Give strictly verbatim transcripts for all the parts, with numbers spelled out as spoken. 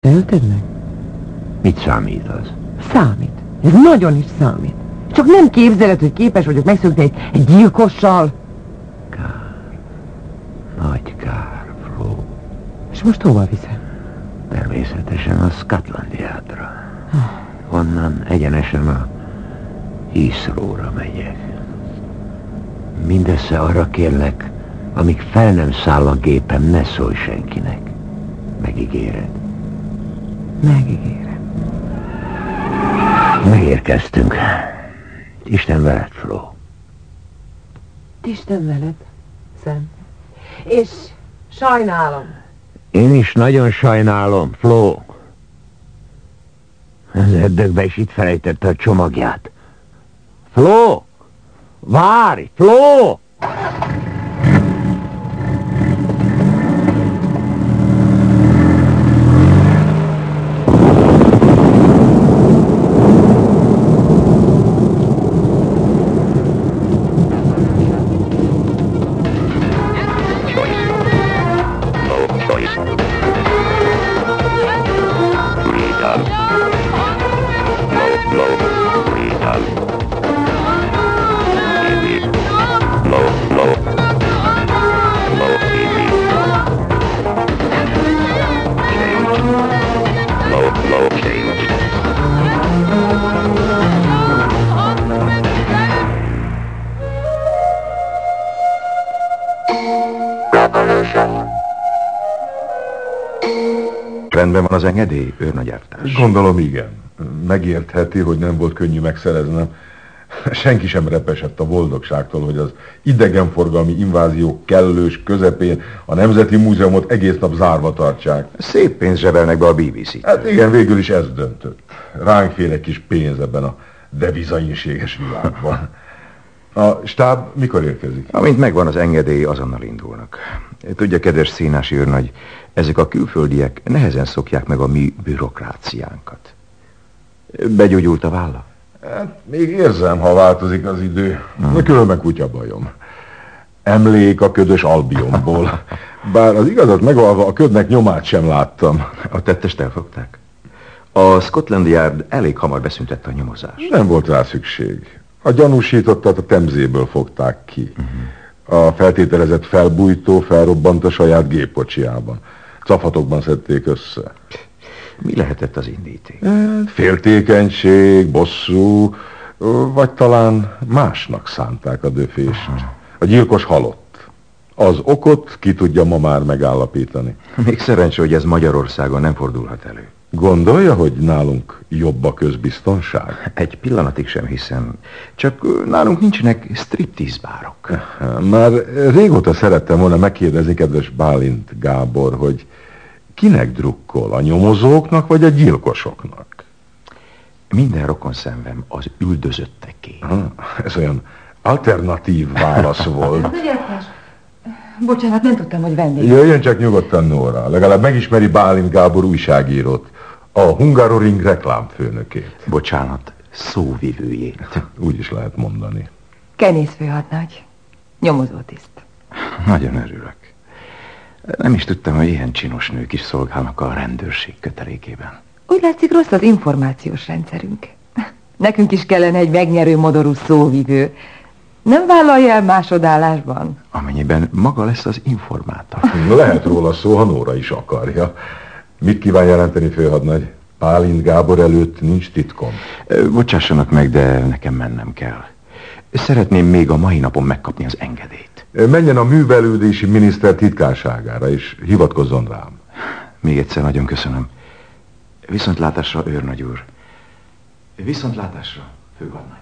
Te ölted meg? Mit számít az? Számít. Ez nagyon is számít. Csak nem képzeled, hogy képes vagyok megszökni egy, egy gyilkossal. Kár. Nagy kár, Flo. És most hova viszem? Természetesen a Scotland Yardra. Onnan egyenesen a Heathrow-ra megyek. Mindössze arra kérlek, amíg fel nem száll a gépem, ne szólj senkinek. Megígéred? Megígérem. Megérkeztünk. Isten veled, Flo. Isten veled, Sam. És sajnálom. Én is nagyon sajnálom, Flo. Az ördögbe is itt felejtette a csomagját. Flo! Várj, Flo! Rendben van az engedély, őrnagyártás? Gondolom, igen. Megértheti, hogy nem volt könnyű megszereznem. Senki sem repesett a boldogságtól, hogy az idegenforgalmi invázió kellős közepén a Nemzeti Múzeumot egész nap zárva tartsák. Szép pénzt zsebelnek be a bé bé cé. Hát igen, végül is ez döntött. Ránk fél egy kis pénz ebben a devizainséges világban. A stáb mikor érkezik? Amint megvan az engedély, azonnal indulnak. Tudja, kedves színási őrnagy, ezek a külföldiek nehezen szokják meg a mi bürokráciánkat. Begyógyult a válla? Hát, még érzem, ha változik az idő. Hmm. De különben kutyabajom. Emlék a ködös Albionból. Bár az igazat megvalva a ködnek nyomát sem láttam. A tettest elfogták? A Scotland Yard elég hamar beszüntette a nyomozást. Nem volt rá szükség. A gyanúsítottat a Temzéből fogták ki. Uh-huh. A feltételezett felbújtó felrobbant a saját gépkocsiában. Cafatokban szedték össze. Mi lehetett az indíték? Féltékenység, bosszú, vagy talán másnak szánták a döfést. Uh-huh. A gyilkos halott. Az okot ki tudja ma már megállapítani. Még szerencsé, hogy ez Magyarországon nem fordulhat elő. Gondolja, hogy nálunk jobb a közbiztonság? Egy pillanatig sem hiszem. Csak nálunk nincsenek striptease bárok. Már régóta szerettem volna megkérdezni, kedves Bálint Gábor, hogy kinek drukkol, a nyomozóknak vagy a gyilkosoknak? Minden rokon szemvem az üldözötteké. Ha, ez olyan alternatív válasz volt. Bocsánat, nem tudtam, hogy vendég. Jöjjön csak nyugodtan, Nóra. Legalább megismeri Bálint Gábor újságírót, a Hungaroring reklámfőnökét. Bocsánat, szóvivőjét. Úgy is lehet mondani. Kenész főhadnagy, nyomozótiszt. Nagyon örülök. Nem is tudtam, hogy ilyen csinos nők is szolgálnak a rendőrség kötelékében. Úgy látszik, rossz az információs rendszerünk. Nekünk is kellene egy megnyerő modorú szóvivő. Nem vállalja el másodállásban? Amennyiben maga lesz az informátor. Lehet róla szó, ha Nóra is akarja. Mit kíván jelenteni, főhadnagy? Bálint Gábor előtt nincs titkom. Bocsássanak meg, de nekem mennem kell. Szeretném még a mai napon megkapni az engedélyt. Menjen a művelődési miniszter titkárságára, és hivatkozzon rám. Még egyszer nagyon köszönöm. Viszontlátásra, őrnagy úr. Viszontlátásra, főhadnagy.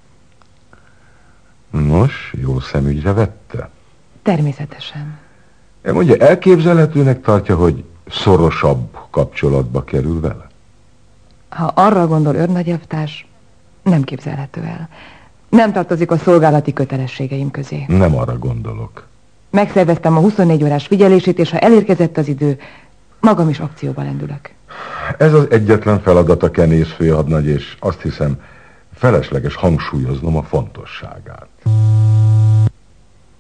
Nos, jó szemügyre vette? Természetesen. Mondja, elképzelhetőnek tartja, hogy szorosabb kapcsolatba kerül vele? Ha arra gondol őrnagyelvtárs, nem képzelhető el. Nem tartozik a szolgálati kötelességeim közé. Nem arra gondolok. Megszerveztem a huszonnégy órás figyelését, és ha elérkezett az idő, magam is akcióba lendülök. Ez az egyetlen feladat a kenész főhadnagy, és azt hiszem, felesleges hangsúlyoznom a fontosságát.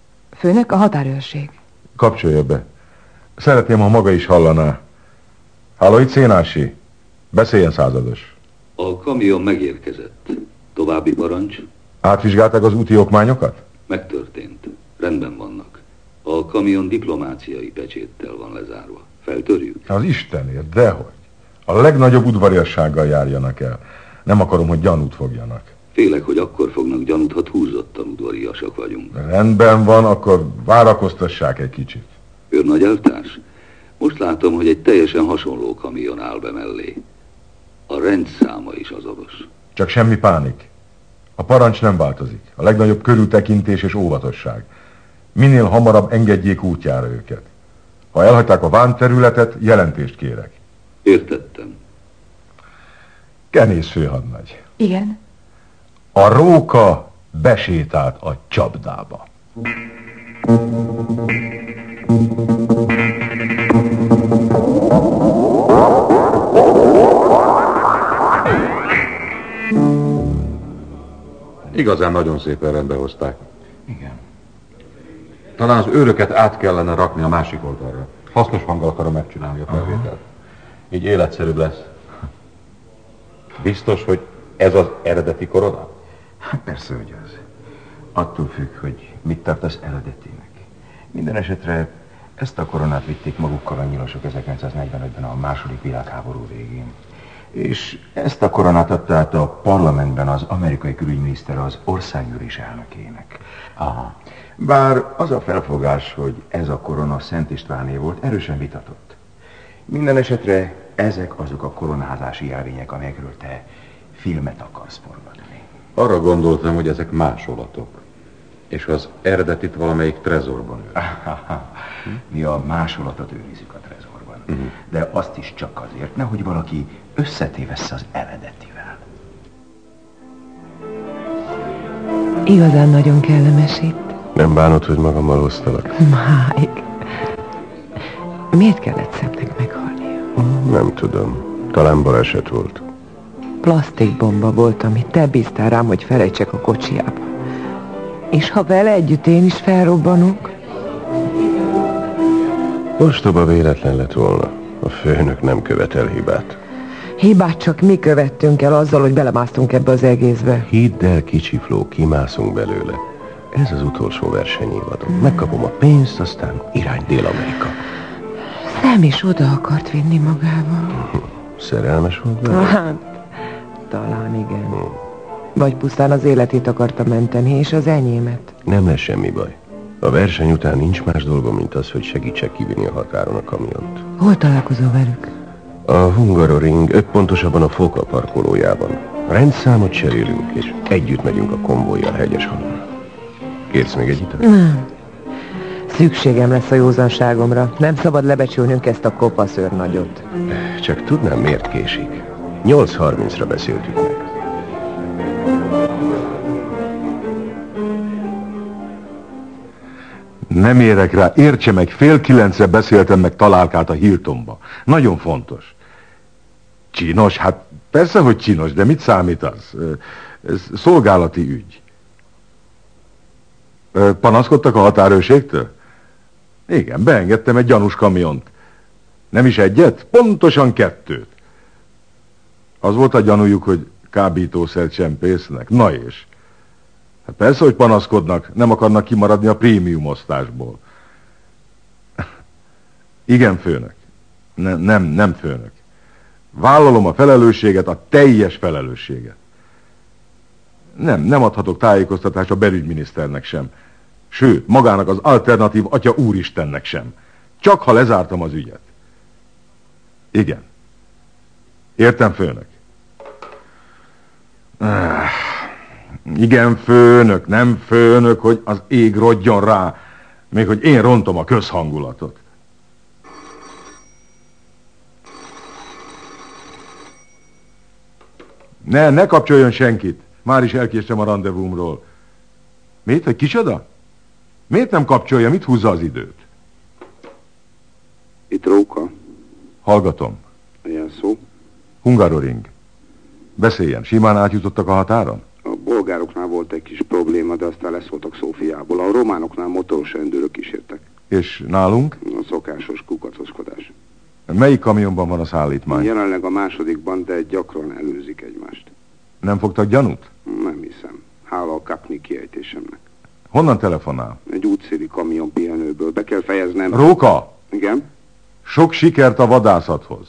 Főnök, a határőrség. Kapcsolja be. Szeretném, ha maga is hallaná. Halló, itt Szénási. Beszéljen, százados. A kamion megérkezett. További parancs? Átvizsgálták az úti okmányokat? Megtörtént. Rendben vannak. A kamion diplomáciai pecséttel van lezárva. Feltörjük? Az Istenért, dehogy. A legnagyobb udvariassággal járjanak el. Nem akarom, hogy gyanút fogjanak. Félek, hogy akkor fognak gyanút, ha túlzottan udvariasak vagyunk. Rendben van, akkor várakoztassák egy kicsit. Őrnagy elvtárs, most látom, hogy egy teljesen hasonló kamion áll be mellé. A rendszáma is azonos. Csak semmi pánik. A parancs nem változik. A legnagyobb körültekintés és óvatosság. Minél hamarabb engedjék útjára őket. Ha elhagyták a vámterületet, jelentést kérek. Értettem. Kenész főhadnagy. Igen? A róka besétált a csapdába. Igazán nagyon szépen rendbe hozták. Igen. Talán az őröket át kellene rakni a másik oldalra. Hasznos hanggal akarom megcsinálni a felvételt. Így életszerűbb lesz. Biztos, hogy ez az eredeti korona? Hát persze, hogy az. Attól függ, hogy mit tartasz eredetének. Minden esetre ezt a koronát vitték magukkal a nyilasok ezerkilencszáznegyvenötben a második világháború végén. És ezt a koronát adta át a parlamentben az amerikai külügyminiszter az országgyűlés elnökének. Aha. Bár az a felfogás, hogy ez a korona Szent Istváné volt, erősen vitatott. Minden esetre ezek azok a koronázási jelvények, amelyekről te filmet akarsz forgatni. Arra gondoltam, hogy ezek másolatok. És az eredetit valamelyik trezorban őr. Mi a másolatot őrizzük a trezorban. Uh-huh. De azt is csak azért, nehogy valaki összetévessze az eredetivel. Igazán nagyon kellemes itt. Nem bánod, hogy magammal hoztalak? Máig. Miért kellett szebbnek meghalnia? Nem tudom. Talán baleset volt. Plasztikbomba volt, amit te bíztál rám, hogy felejtsek a kocsiába. És ha vele együtt én is felrobbanok? Ostoba véletlen lett volna. A főnök nem követel hibát. Hibát csak mi követtünk el azzal, hogy belemásztunk ebbe az egészbe. Hidd el, kicsi Fló, kimászunk belőle. Ez az utolsó versenyévadom. Megkapom a pénzt, aztán irány Dél-Amerika. Szem is oda akart vinni magával. Szerelmes volt vele? Hát, talán igen. Hmm. Vagy pusztán az életét akarta menteni, és az enyémet. Nem lesz semmi baj. A verseny után nincs más dolgom, mint az, hogy segítsek kivinni a határon a kamiont. Hol találkozol velük? A Hungaroring, öt pontosabban a Foka parkolójában. Rendszámot cserélünk, és együtt megyünk a konvojjal Hegyeshalomra. Kérsz még egy italt? Nem. Szükségem lesz a józanságomra. Nem szabad lebecsülnünk ezt a kopasz őrnagyot. Csak tudnám, miért késik. nyolc harmincra beszéltük meg. Nem érek rá, értse meg, fél kilencre beszéltem meg Találkát a Hiltonba. Nagyon fontos. Csinos? Hát persze, hogy csinos, de mit számít az? Ez szolgálati ügy. Panaszkodtak a határőrségtől? Igen, beengedtem egy gyanús kamiont. Nem is egyet? Pontosan kettőt. Az volt a gyanújuk, hogy kábítószert csempésznek. Na és? Hát persze, hogy panaszkodnak, nem akarnak kimaradni a prémium osztásból. Igen, főnök. Ne, nem, nem főnök. Vállalom a felelősséget, a teljes felelősséget. Nem, nem adhatok tájékoztatást a belügyminiszternek sem. Sőt, magának az alternatív atya úristennek sem. Csak ha lezártam az ügyet. Igen. Értem, főnök. Ah, igen, főnök, nem főnök, hogy az ég rodjon rá, még hogy én rontom a közhangulatot. Ne, ne kapcsoljon senkit. Már is elkéstem a randevúmról. Miért, hogy kicsoda? Miért nem kapcsolja, mit húzza az időt? Itt Róka. Hallgatom. Ilyen szó. Hungaroring. Beszéljen, simán átjutottak a határon? A bolgároknál volt egy kis probléma, de aztán leszóltak Szófiából. A románoknál motoros rendőrök kísértek. És nálunk? A szokásos kukacoskodás. Melyik kamionban van a szállítmány? Jelenleg a másodikban, de gyakran előzik egymást. Nem fogtak gyanút? Nem hiszem. Hála a kapni kiejtésemnek. Honnan telefonál? Egy útszéli kamion pihenőből. Be kell fejeznem. Róka! Igen? Sok sikert a vadászathoz.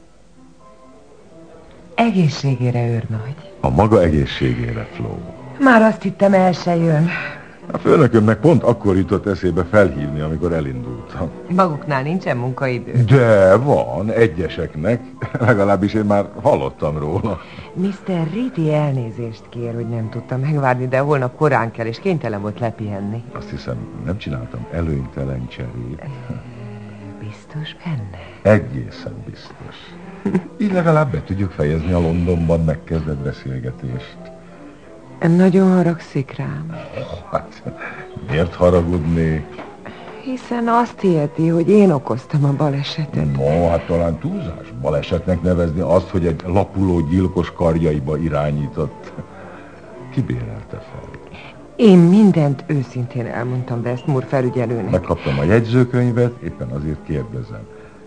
Egészségére, őrnagy. A maga egészségére, Flo. Már azt hittem, el se jön. A főnökömnek pont akkor jutott eszébe felhívni, amikor elindultam. Maguknál nincsen munkaidő. De van, egyeseknek. Legalábbis én már hallottam róla. miszter Reedy elnézést kér, hogy nem tudta megvárni, de holnap korán kell, és kénytelen volt lepihenni. Azt hiszem, nem csináltam előnytelen cserét. Biztos benne? Egészen biztos. Így legalább be tudjuk fejezni a Londonban megkezdett beszélgetést. Nagyon haragszik rám. Hát, miért haragudnék? Hiszen azt hiheти, hogy én okoztam a balesetet. No, hát talán túlzás balesetnek nevezni azt, hogy egy lapuló gyilkos karjaiba irányított. Ki bérelte fel? Én mindent őszintén elmondtam Westmore felügyelőnek. Megkaptam a jegyzőkönyvet, éppen azért kérdezem.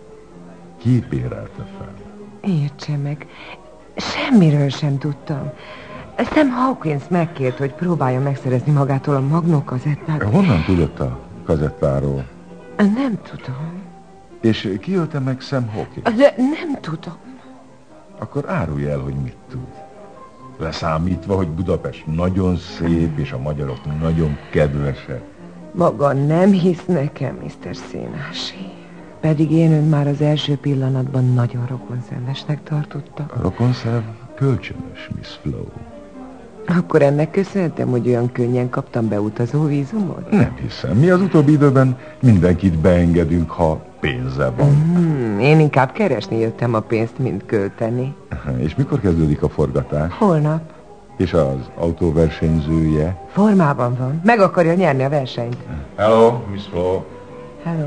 Ki bérelte fel? Értse meg, semmiről sem tudtam. Sam Hawkins megkért, hogy próbálja megszerezni magától a Magnó kazettát. Honnan tudott a kazettáról? Nem tudom. És ki ölte meg Sam Hawkins? De nem tudom. Akkor árulj el, hogy mit tud. Leszámítva, hogy Budapest nagyon szép, és a magyarok nagyon kedvesek. Maga nem hisz nekem, miszter Szénási. Pedig én ön már az első pillanatban nagyon rokonszenvesnek tartottam. A rokonszerv kölcsönös, Miss Flo. Akkor ennek köszönhetem, hogy olyan könnyen kaptam beutazó vízumot? Nem hiszem. Mi az utóbbi időben mindenkit beengedünk, ha pénze van. Hmm, én inkább keresni jöttem a pénzt, mint költeni. És mikor kezdődik a forgatás? Holnap. És az autóversenyzője? Formában van. Meg akarja nyerni a versenyt. Hello, Miss Flo. Hello.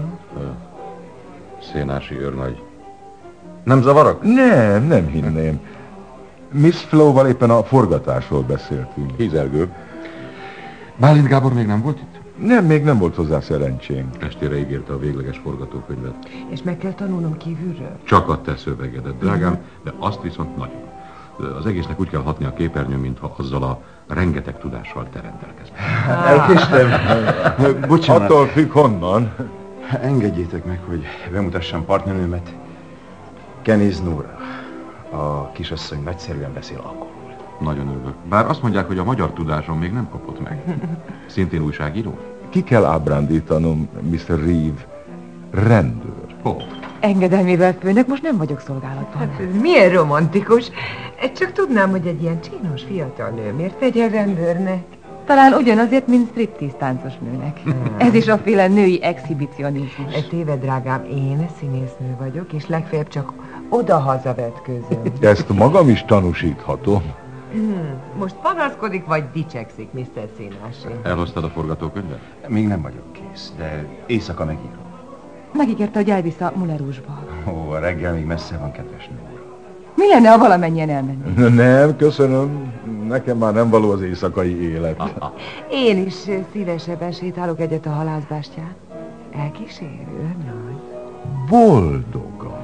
Szénási őrnagy. Nem zavarok? Nem, nem hinném. Miss Flo-val éppen a forgatásról beszéltünk. Hízelgő. Bálint Gábor még nem volt itt? Nem, még nem volt hozzá szerencsém. Estére ígérte a végleges forgatókönyvet. És meg kell tanulnom kívülről? Csak a te szövegedet, drágám, de azt viszont nagyon. Az egésznek úgy kell hatni a képernyőn, mintha azzal a rengeteg tudással te rendelkeznél. Elkéstem. Bocsánat. Attól függ honnan. Engedjétek meg, hogy bemutassam partnernőmet. Kenny Nóra. A kisasszony nagyszerűen beszél angolul. Nagyon örülök. Bár azt mondják, hogy a magyar tudásom még nem kapott meg. Szintén újságíró? Ki kell ábrándítanom, miszter Reeve. Rendőr. Hol? Engedelmével, főnök, most nem vagyok szolgálatban. Hát ez milyen romantikus. Csak tudnám, hogy egy ilyen csinos fiatal nő miért tegyen rendőrnek? Talán ugyanazért, mint striptease táncos nőnek. Ez is a féle női exhibicionizmus. Téved, drágám, én színésznő vagyok, és legfeljebb csak oda-haza vetkőzöm. Ezt magam is tanúsíthatom. Hmm, most panaszkodik, vagy dicsekszik, miszter Szénási? Elhoztad a forgatókönyvet? Még nem vagyok kész, de éjszaka megírom. Megígérte, hogy elvisz a Mulerusba. Ó, a reggel még messze van, kedves Nóra. Mi lenne, ha valamennyien elmennénk? Nem, köszönöm. Nekem már nem való az éjszakai élet. Én is szívesebben sétálok egyet a halászbástyán. Elkísérő, nagy. Boldogan.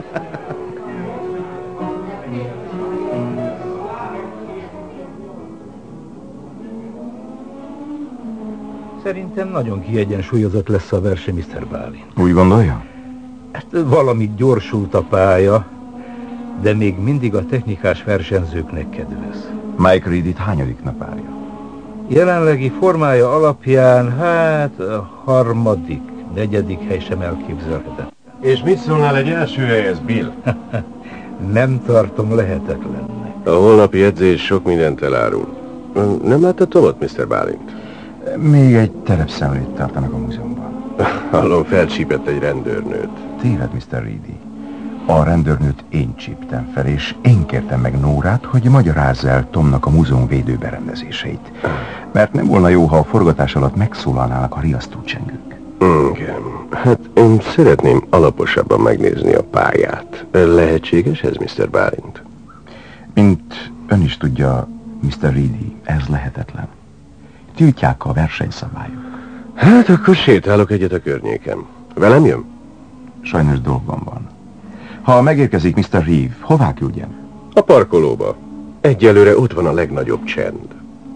Szerintem nagyon kiegyensúlyozott lesz a verseny, miszter Bálint. Úgy gondolja? Hát valamit gyorsult a pálya, de még mindig a technikás versenyzőknek kedvez. Mike Reed itt hányadik napárja? Jelenlegi formája alapján, hát a harmadik, negyedik hely sem elképzelhetetlen. És mit szólnál egy első helyez, Bill? Nem tartom lehetetlennek. A holnapi edzés sok mindent elárul. Nem látta Tomot, miszter Bálint? Még egy terepszemlét tartanak a múzeumban. Hallom, felcsípett egy rendőrnőt. Téved, miszter Reedy. A rendőrnőt én csíptem fel, és én kértem meg Nórát, hogy magyarázza el Tomnak a múzeum védőberendezéseit. Mert nem volna jó, ha a forgatás alatt megszólalnának a riasztócsengők. Igen. Hát én szeretném alaposabban megnézni a pályát. Lehetséges ez, miszter Bálint? Mint ön is tudja, miszter Reedy, ez lehetetlen. Tiltják a versenyszabályok. Hát akkor sétálok egyet a környéken. Velem jön? Sajnos dolgom van. Ha megérkezik miszter Reeve, hová küldjem? A parkolóba. Egyelőre ott van a legnagyobb csend.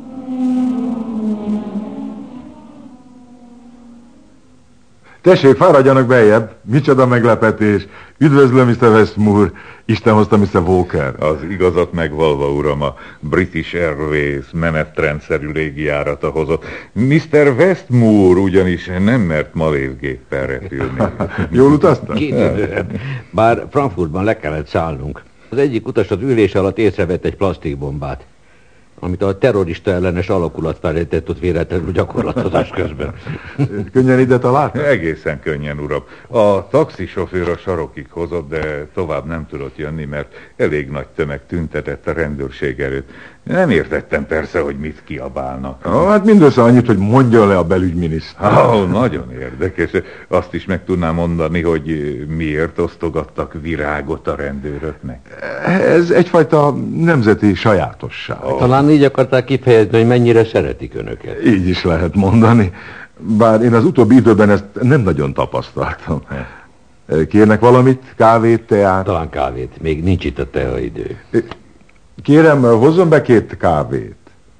Tessék, fáradjanak beljebb. Micsoda meglepetés. Üdvözlöm, miszter Westmore. Isten hozta, miszter Walker. Az igazat megvalva, uram, a British Airways menetrendszerű légijárata hozott. miszter Westmore ugyanis nem mert malévgéppel repülni. Jól utaztak? Két Bár Frankfurtban le kellett szállnunk. Az egyik utas az ülés alatt észrevett egy plastikbombát, amit a terrorista ellenes alakulat felejtett ott véletlenül gyakorlatozás közben. Könnyen ide találtak? Egészen könnyen, uram. A taxisofőr a sarokig hozott, de tovább nem tudott jönni, mert elég nagy tömeg tüntetett a rendőrség előtt. Nem értettem persze, hogy mit kiabálnak. Ah, hát mindössze annyit, hogy mondja le a belügyminiszter. Ah, nagyon érdekes. Azt is meg tudnám mondani, hogy miért osztogattak virágot a rendőröknek. Ez egyfajta nemzeti sajátosság. Oh. Talán így akarták kifejezni, hogy mennyire szeretik önöket. Így is lehet mondani. Bár én az utóbbi időben ezt nem nagyon tapasztaltam. Kérnek valamit? Kávét, teát? Talán kávét. Még nincs itt a teaidő. Kérem, hozzon be két kávét.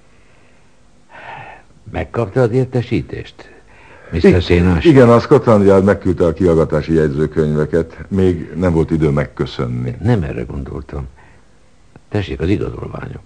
Megkapta az értesítést, miszter Szénás? Igen, a Scotland Yard megküldte a kihallgatási jegyzőkönyveket. Még nem volt idő megköszönni. Nem erre gondoltam. Tessék, az igazolványom.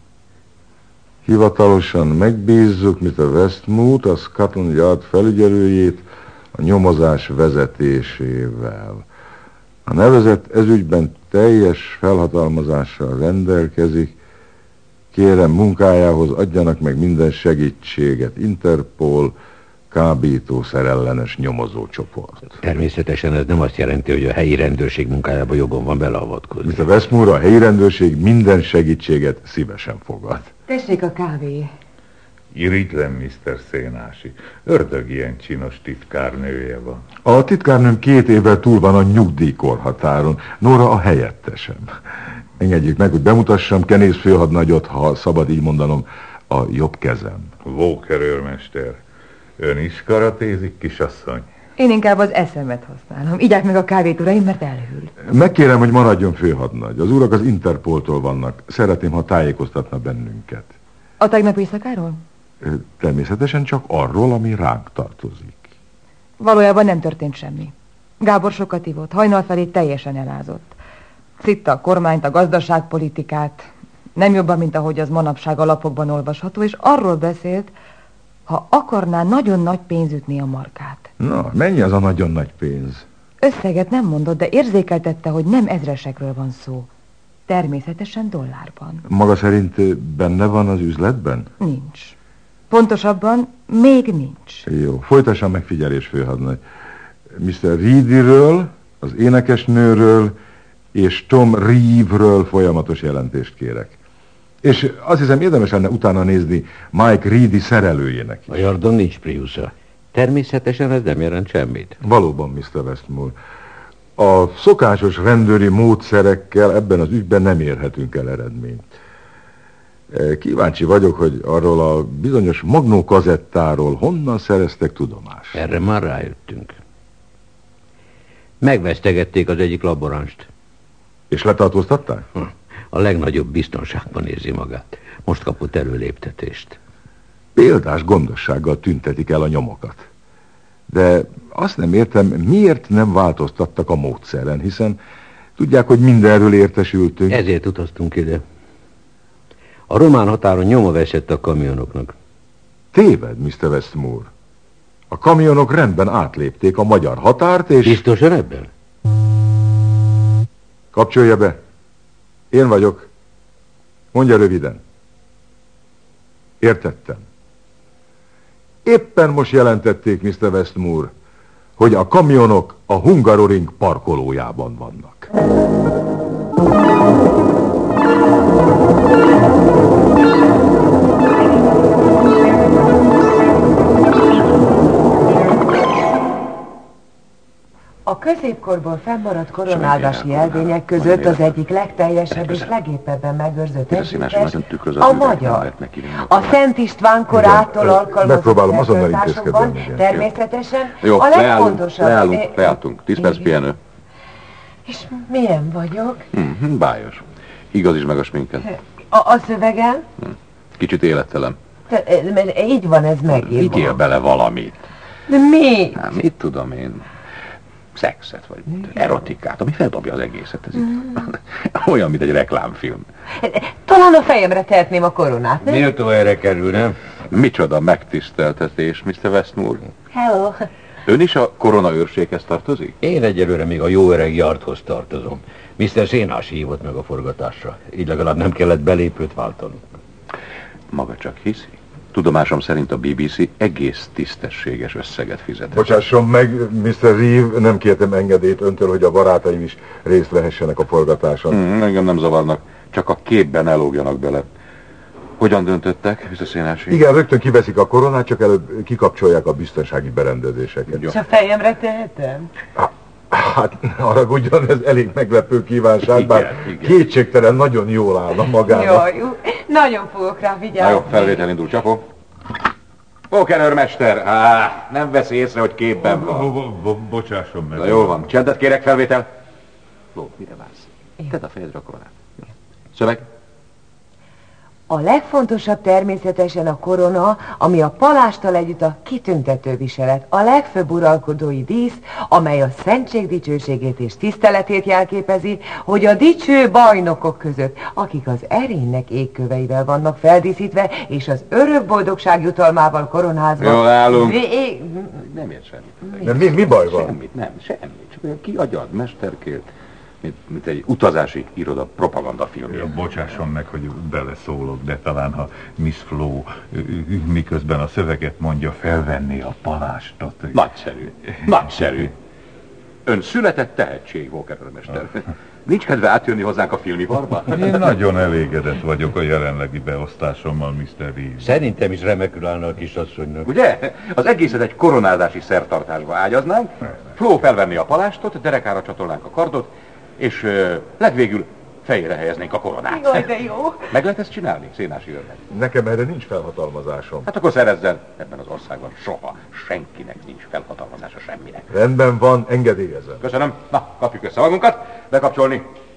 Hivatalosan megbízzuk miszter Westmore, a Scotland Yard felügyelőjét a nyomozás vezetésével. A nevezett ezügyben teljes felhatalmazással rendelkezik. Kérem, munkájához adjanak meg minden segítséget. Interpol, kábítószer ellenes nyomozócsoport. Természetesen ez nem azt jelenti, hogy a helyi rendőrség munkájába jogom van beleavatkozni. miszter Westmore, a helyi rendőrség minden segítséget szívesen fogad. Tessék a kávé. Irigylem, miszter Szénási. Ördög ilyen csinos titkárnője van. A titkárnőm két évvel túl van a nyugdíjkorhatáron. Nóra a helyettesem. Engedjék meg, hogy bemutassam Kenész főhadnagyot, ha szabad így mondanom, a jobb kezem. Walker őrmester. Ön is karatézik, kisasszony? Én inkább az eszemet használom. Igyák meg a kávét, uraim, mert elhűl. Megkérem, hogy maradjon főhadnagy. Az urak az Interpoltól vannak. Szeretném, ha tájékoztatna bennünket. A tegnap éjszakáról? Természetesen csak arról, ami ránk tartozik. Valójában nem történt semmi. Gábor sokat ivott, hajnal felé teljesen elázott. Szitta a kormányt, a gazdaságpolitikát, nem jobban, mint ahogy az manapság a lapokban olvasható, és arról beszélt, ha akarná, nagyon nagy pénz ütni a markát. Na, mennyi az a nagyon nagy pénz? Összeget nem mondott, de érzékeltette, hogy nem ezresekről van szó. Természetesen dollárban. Maga szerint benne van az üzletben? Nincs. Pontosabban még nincs. Jó, folytassam megfigyelés, főhadnagy. miszter Reedyről, az énekesnőről és Tom Reeve-ről folyamatos jelentést kérek. És azt hiszem, érdemes lenne utána nézni Mike Reedy szerelőjének is. A Yardon nincs Priusza. Természetesen ez nem jelent semmit. Valóban, miszter Westmore. A szokásos rendőri módszerekkel ebben az ügyben nem érhetünk el eredményt. Kíváncsi vagyok, hogy arról a bizonyos magnó kazettáról honnan szereztek tudomást. Erre már rájöttünk. Megvesztegették az egyik laboranst. És letartóztatták? A legnagyobb biztonságban érzi magát. Most kapott előléptetést. Példás gondossággal tüntetik el a nyomokat. De azt nem értem, miért nem változtattak a módszeren, hiszen tudják, hogy mindenről értesültünk. Ezért utaztunk ide. A román határon nyoma veszett a kamionoknak. Téved, miszter Westmore. A kamionok rendben átlépték a magyar határt, és... Biztosan ebben? Kapcsolja be. Én vagyok. Mondja röviden. Értettem. Éppen most jelentették, miszter Westmore, hogy a kamionok a Hungaroring parkolójában vannak. A középkorból fennmaradt koronálvási jelvények között az egyik legteljesebb és legépebben megőrzött együttes a magyar. A Szent István korától alkalmazott szertartásokban természetesen jó, a legfontosabb... leállunk, leállunk, leálltunk. Tíz perc pihenő. És milyen vagyok? Hm, bájos. Igazítsd meg a sminket. A, a szövegem? Hm. Kicsit élettelen. Te, mert így van ez megírva. Vigyél bele valamit. De mi? Hát, mit tudom én? Szexet, vagy erotikát, ami feldobja az egészet. Ez mm. Olyan, mint egy reklámfilm. Talán a fejemre tehetném a koronát, nem? Méltó erre kerül, nem? Micsoda megtiszteltetés, miszter Westmore. Hello. Ön is a koronaőrséghez tartozik? Én egyelőre még a jó öreg Yardhoz tartozom. miszter Szénás hívott meg a forgatásra. Így legalább nem kellett belépőt váltanunk. Maga csak hiszi? Tudomásom szerint a bé bé cé egész tisztességes összeget fizetett. Bocsásson meg, miszter Reeve, nem kértem engedélyt öntől, hogy a barátaim is részt vehessenek a forgatáson. Hmm, engem nem zavarnak, csak a képben elógjanak bele. Hogyan döntöttek, miszter Szénási? Igen, rögtön kiveszik a koronát, csak előbb kikapcsolják a biztonsági berendezéseket. És a fejemre tehetem? Hát, haragudjon, ez elég meglepő kívánság, igen, bár igen. Kétségtelen nagyon jól állna magának. Jó, jó. Nagyon fogok rá vigyázni. Na jó, felvétel indul, csapó. Pókerőrmester, á, nem veszi észre, hogy képben van. Bocsásson meg. Na jól van, csendet kérek, felvétel. Ló, mire vársz? Tedd a fejedre a koronát. Szöveg? A legfontosabb természetesen a korona, ami a palásttal együtt a kitüntető viselet, a legfőbb uralkodói dísz, amely a szentség dicsőségét és tiszteletét jelképezi, hogy a dicső bajnokok között, akik az erénynek égköveivel vannak feldíszítve, és az örök boldogság jutalmával koronázva... Jól állunk. Vé... Nem ért semmit. Mi? De mi, mi baj van? Semmit, nem, semmit. Csak ki agyad, mesterkélt. Mint, mint egy utazási iroda propagandafilmje. Ja, bocsásson meg, hogy beleszólok, de talán ha Miss Flo miközben a szöveget mondja, felvenné a palástot. Nagyszerű, nagyszerű. Ön született tehetség, Pókerőrmester. Nincs kedve átjönni hozzánk a filmiparba? Én nagyon elégedett vagyok a jelenlegi beosztásommal, miszter Reeve. Szerintem is remekül állna a kisasszonynak. Ugye? Az egészet egy koronázási szertartásba ágyaznánk, Flo felvenni a palástot, derekára csatolnánk a kardot, és uh, legvégül fejére helyeznénk a koronát. Jaj, de jó. Meg lehet ezt csinálni, Szénási őrnek? Nekem erre nincs felhatalmazásom. Hát akkor szerezzen. Ebben az országban soha senkinek nincs felhatalmazása semminek. Rendben van, engedélyezem. Köszönöm. Na, kapjuk össze magunkat. Bekapcsolni.